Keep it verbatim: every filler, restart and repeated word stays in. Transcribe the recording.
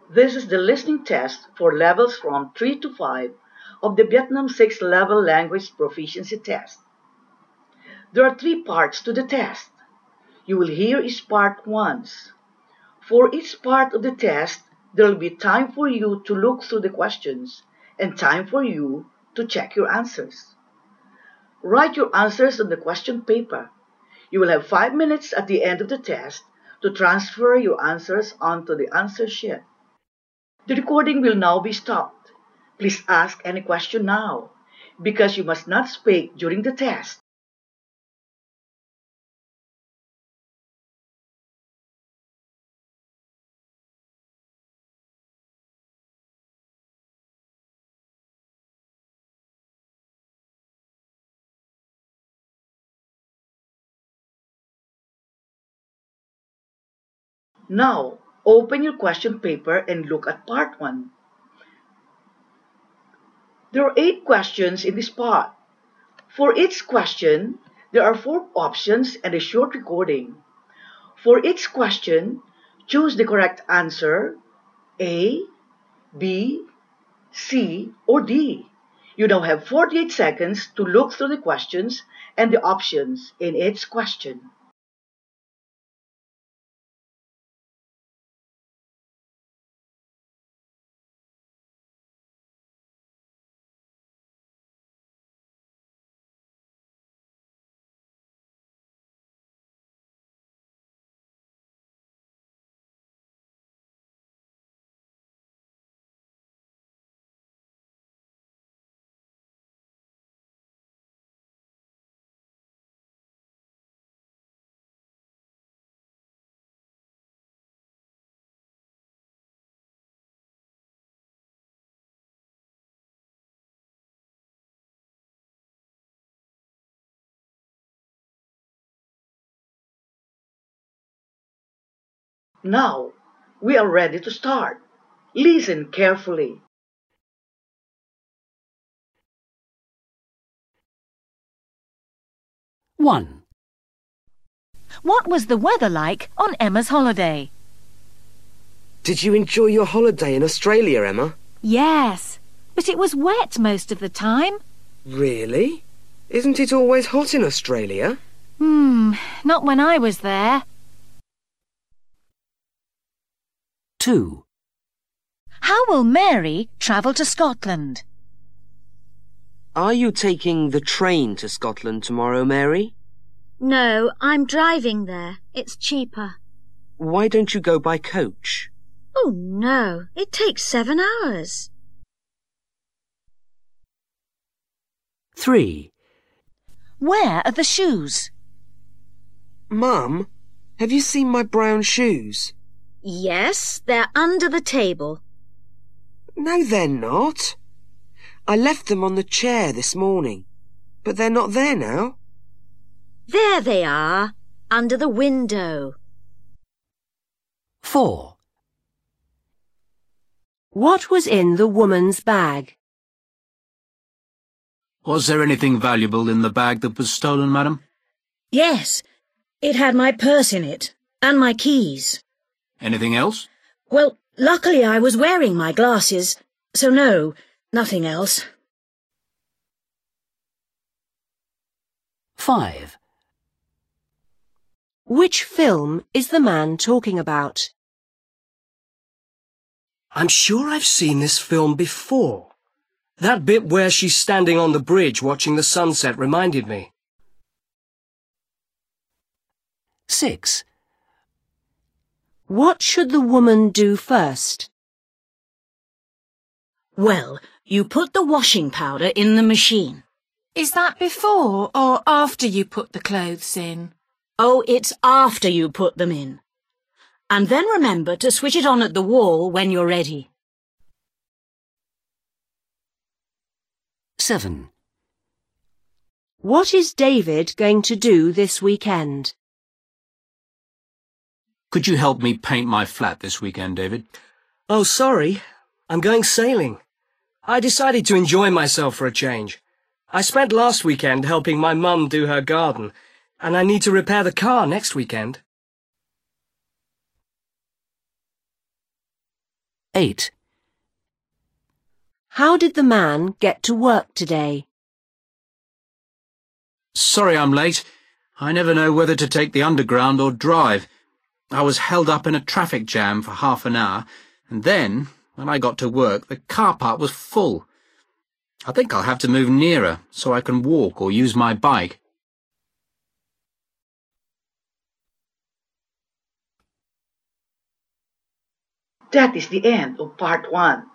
This is the listening test for levels from three to five of the Vietnam six level language proficiency test. There are three parts to the test. You will hear each part once. For each part of the test, there will be time for you to look through the questions and time for you to check your answers. Write your answers on the question paper. You will have five minutes at the end of the test to transfer your answers onto the answer sheet. The recording will now be stopped. Please ask any question now, because you must not speak during the test. Now, open your question paper and look at part one. There are eight questions in this part. For each question, there are four options and a short recording. For each question, choose the correct answer, A, B, C, or D. You now have forty-eight seconds to look through the questions and the options in each question. Now, we are ready to start. Listen carefully. one. What was the weather like on Emma's holiday? Did you enjoy your holiday in Australia, Emma? Yes, but it was wet most of the time. Really? Isn't it always hot in Australia? Hmm, not when I was there. two. How will Mary travel to Scotland? Are you taking the train to Scotland tomorrow, Mary? No, I'm driving there. It's cheaper. Why don't you go by coach? Oh, no, it takes seven hours. three. Where are the shoes? Mum, have you seen my brown shoes? Yes, they're under the table. No, they're not. I left them on the chair this morning, but they're not there now. There they are, under the window. four. What was in the woman's bag? Was there anything valuable in the bag that was stolen, madam? Yes, it had my purse in it, and my keys. Anything else? Well, luckily I was wearing my glasses, so no, nothing else. five. Which film is the man talking about? I'm sure I've seen this film before. That bit where she's standing on the bridge watching the sunset reminded me. six. What should the woman do first? Well, you put the washing powder in the machine. Is that before or after you put the clothes in? Oh, it's after you put them in. And then remember to switch it on at the wall when you're ready. seven. What is David going to do this weekend? Could you help me paint my flat this weekend, David? Oh, sorry. I'm going sailing. I decided to enjoy myself for a change. I spent last weekend helping my mum do her garden, and I need to repair the car next weekend. eight. How did the man get to work today? Sorry I'm late. I never know whether to take the underground or drive. I was held up in a traffic jam for half an hour, and then, when I got to work, the car park was full. I think I'll have to move nearer so I can walk or use my bike. That is the end of part one.